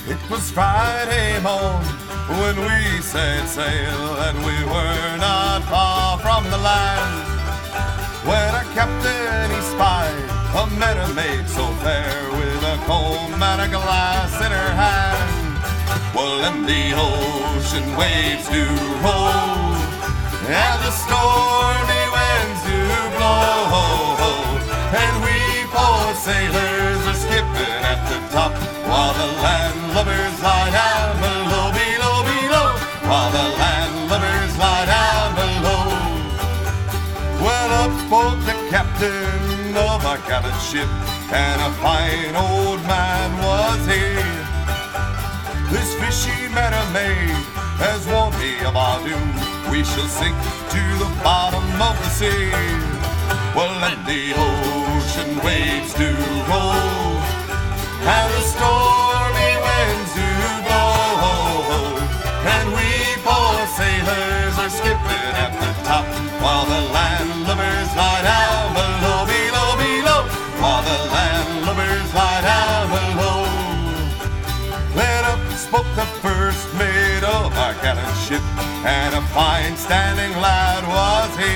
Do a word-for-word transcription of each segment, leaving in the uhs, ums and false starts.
It was Friday morn when we set sail, and we were not far from the land, when our captain he spied a mermaid so fair, with a comb and a glass in her hand. Well, then the ocean waves do roll, and the stormy winds do blow, and we poor sailors are skipping at the top, while the landlubbers lie down below, below, below, while the landlubbers lie down below. Well, up spoke the captain of our gallant ship, and a fine old man was he. This fishy mermaid has warned me of our doom, we shall sink to the bottom of the sea. Well, and the ocean waves do roll, and the stormy winds do blow, and we poor sailors are skipping at the top, while the landlubbers lie down below, below, below, while the landlubbers lie down below. Then up spoke the first mate of our gallant ship, and a fine standing lad was he.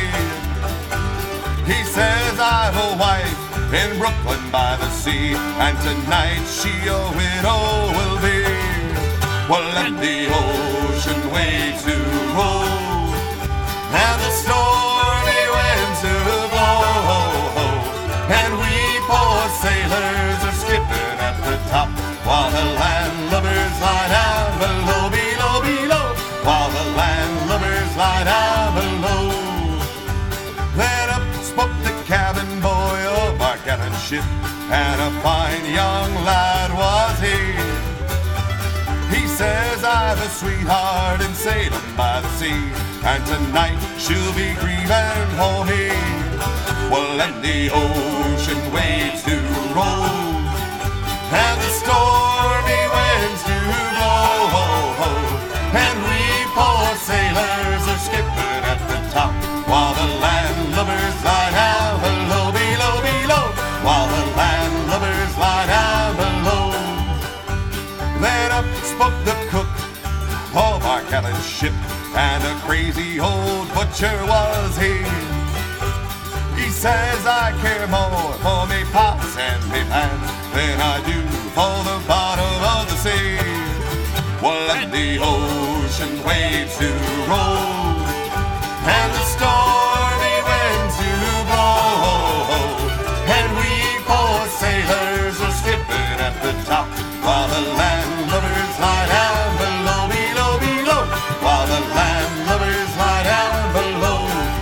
He says, I've a wife in Brooklyn by the sea, and tonight she a widow will be. Well, let the ocean waves do roll, and the stormy winds do blow, and we poor sailors are skipping at the top, while the landlubbers lie down below, below, below, while the landlubbers lie down below. Then up spoke the cabin boy of our gallant ship, and a fine young lad was he. He says, I've a sweetheart in Salem by the sea, and tonight she'll be grieving for me. Well, and the ocean waves do roll, and the stormy winds do blow, and we poor sailors are skipping at the top, while the landlubbers lie down below, below, below, while the landlubbers lie down below. Then up spoke the cook of our gallant ship, and a crazy old butcher was he. He says, I care more for me pots and me pans than I do for the bottom of the sea. Well, and the ocean waves do roll, and the stormy winds do blow, and we poor sailors are skipping at the top, while the landlubbers lie down below, below, below, while the landlubbers lie down below.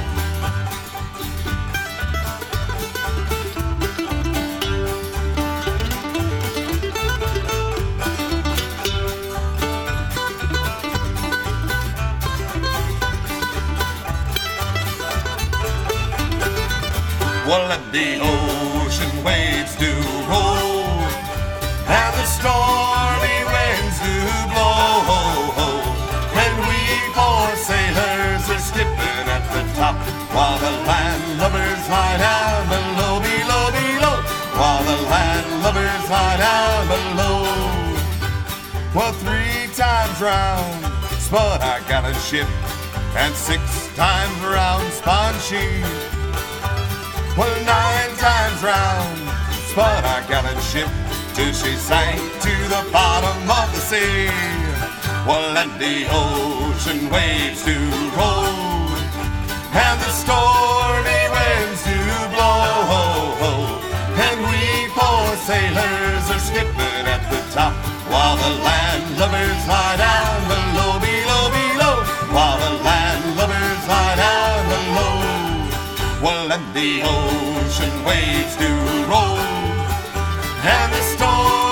Well, and the ocean waves do roll, and the stormy winds do blow, and we poor sailors are skipping at the top, while the landlubbers lie down below, below, below, while the landlubbers lie down below. Well, three times round spun our gallant ship, and six times round spun she. Well, nine times round spun our gallant ship, till she sank to the bottom of the sea. Well, and the ocean waves do roll, and the stormy winds do blow, and we poor sailors are skipping at the top, while the landlubbers lie down below, below, below, while the landlubbers lie down below. Well, and the ocean waves do roll, and the storm